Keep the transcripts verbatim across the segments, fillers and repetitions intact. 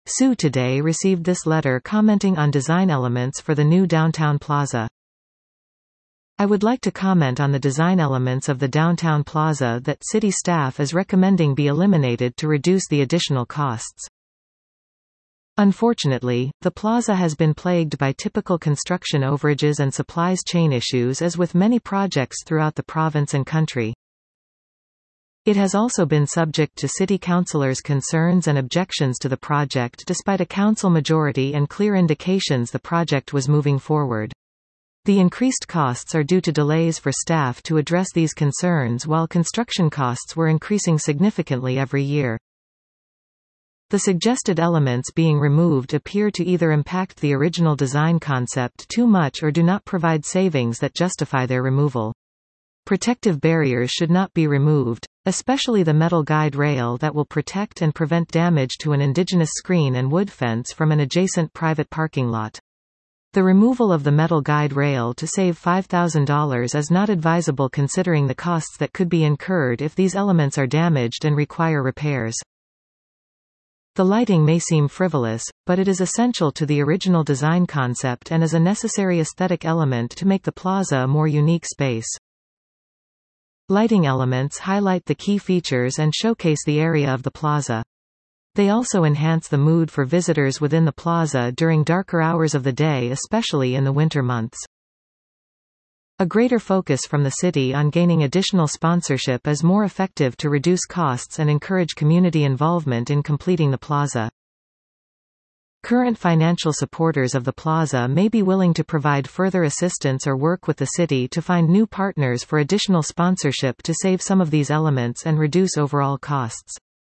Sue today received this letter commenting on design elements for the new downtown plaza. I would like to comment on the design elements of the downtown plaza that city staff is recommending be eliminated to reduce the additional costs. Unfortunately, the plaza has been plagued by typical construction overages and supplies chain issues as with many projects throughout the province and country. It has also been subject to city councillors' concerns and objections to the project despite a council majority and clear indications the project was moving forward. The increased costs are due to delays for staff to address these concerns while construction costs were increasing significantly every year. The suggested elements being removed appear to either impact the original design concept too much or do not provide savings that justify their removal. Protective barriers should not be removed, especially the metal guide rail that will protect and prevent damage to an indigenous screen and wood fence from an adjacent private parking lot. The removal of the metal guide rail to save five thousand dollars is not advisable considering the costs that could be incurred if these elements are damaged and require repairs. The lighting may seem frivolous, but it is essential to the original design concept and is a necessary aesthetic element to make the plaza a more unique space. Lighting elements highlight the key features and showcase the area of the plaza. They also enhance the mood for visitors within the plaza during darker hours of the day, especially in the winter months. A greater focus from the city on gaining additional sponsorship is more effective to reduce costs and encourage community involvement in completing the plaza. Current financial supporters of the plaza may be willing to provide further assistance or work with the city to find new partners for additional sponsorship to save some of these elements and reduce overall costs.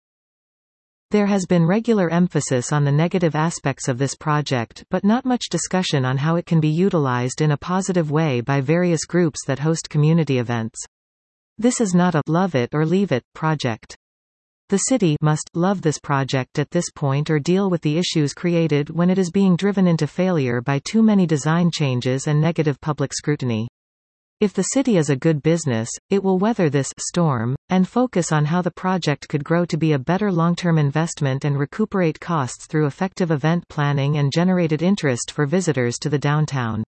There has been regular emphasis on the negative aspects of this project but not much discussion on how it can be utilized in a positive way by various groups that host community events. This is not a love it or leave it project. The city must love this project at this point or deal with the issues created when it is being driven into failure by too many design changes and negative public scrutiny. If the city is a good business, it will weather this storm, and focus on how the project could grow to be a better long-term investment and recuperate costs through effective event planning and generated interest for visitors to the downtown.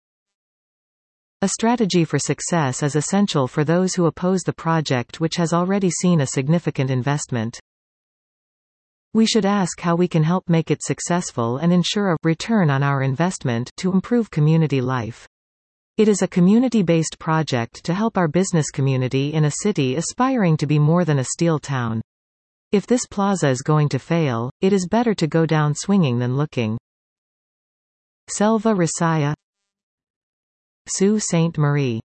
A strategy for success is essential for those who oppose the project which has already seen a significant investment. We should ask how we can help make it successful and ensure a return on our investment to improve community life. It is a community-based project to help our business community in a city aspiring to be more than a steel town. If this plaza is going to fail, it is better to go down swinging than looking. Selva Risaya, Sault Ste. Marie.